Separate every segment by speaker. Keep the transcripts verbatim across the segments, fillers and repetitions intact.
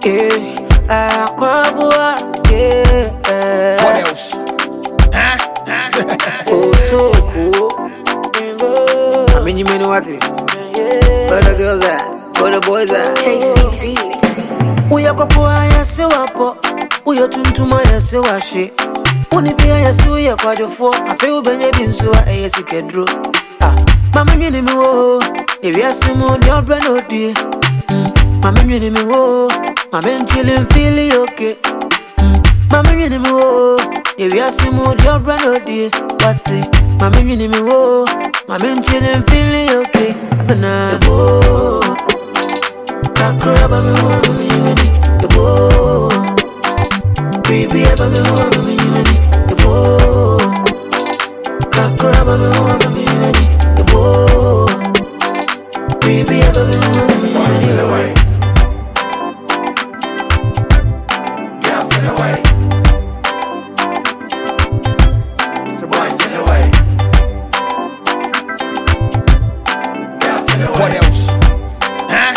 Speaker 1: Yeah, Aquabua, yeah.
Speaker 2: What else? Huh?
Speaker 1: Oh, so cool. I mean, you mean what? Where the girls at? Where the boys at?
Speaker 3: K C B.
Speaker 1: We are Quapoa, yes, so up. We are Tuntuma, yes, so I she. Only be a yes, we are quite a four. I feel Benjamin, so I yes, it can draw. Ah, Mamma, you know, if you are some more, your brand, oh dear. Mamma, you know, I'm in chilling, feeling okay. Mamma, you know, if you are some more, your brand, oh dear. But, Mamma, you know, I'm in chilling, feeling okay. I'm not a boy. Kakura, baby, the boy. Baby, baby, the boy. Kakura, baby, the boy. Baby, baby,
Speaker 4: boys in the way. Girls in the way. So boys in the way. Girls in the way.
Speaker 2: What else? Huh?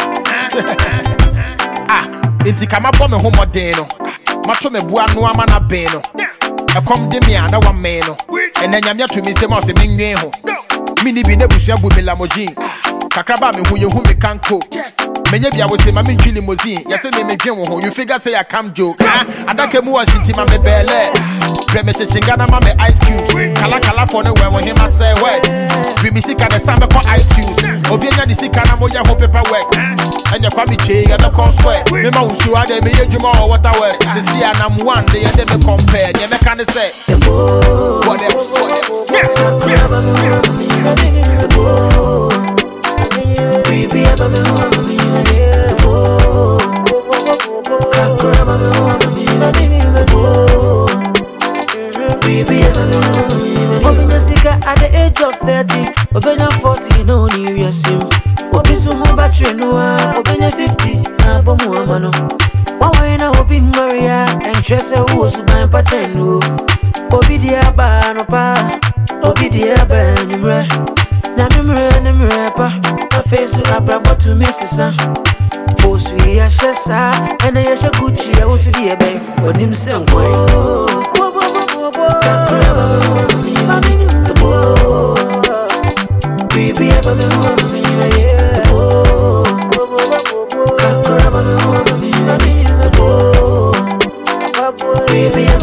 Speaker 2: Ah, inti kama bombe homo deno. Macho me bua no ama na beno. E kom de me ana wa me no. Ena nyamya to mi se ma se menwen ho. Mini bi na busua bu me lamojin. Kakraba me hu ye hu me kanko. Menye bia wo se ma me twi limousine. Ye se me me dwen wo ho. You figure say I come joke. Ah, adake mu wa shinti ma me bele. Bre me chechinga na ma me ice cube. Kala kala for no when him I say word. Bri mi sika na sambe ko iTunes. Obi nya di sika na mo ya ho paperwork. Anya kwa mi che ya the con square. Me ma usu ade me yedwuma o water work. Se si anam one dey ade me compare. Ye me kan say. What else? What else?
Speaker 1: baby, baby, at the age of thirty, Obenya forty, no new years him. Obisu home battery no, Obenya fifty, na bomu amano. One way na hoping Maria, and Tressa who was my patenu. Obidia ba no pa, Obidia ba nimre. Namimre nimre pa, a face to abra to Missus Force we a shessa, and I shall Gucci, I was the babe, or him some way. Baby, I'm a woman, yeah. Oh, baby, I'm a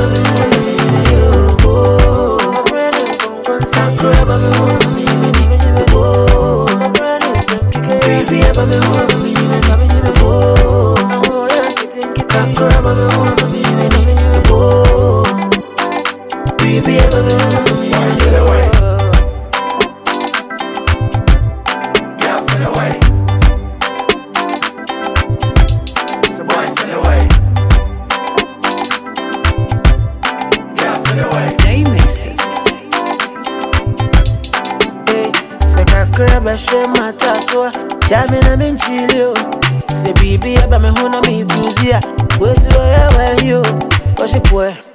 Speaker 1: Jamina minchilio, se bibi aba me hona mi kuzia, wezi wa ya wa yo, washe kwe.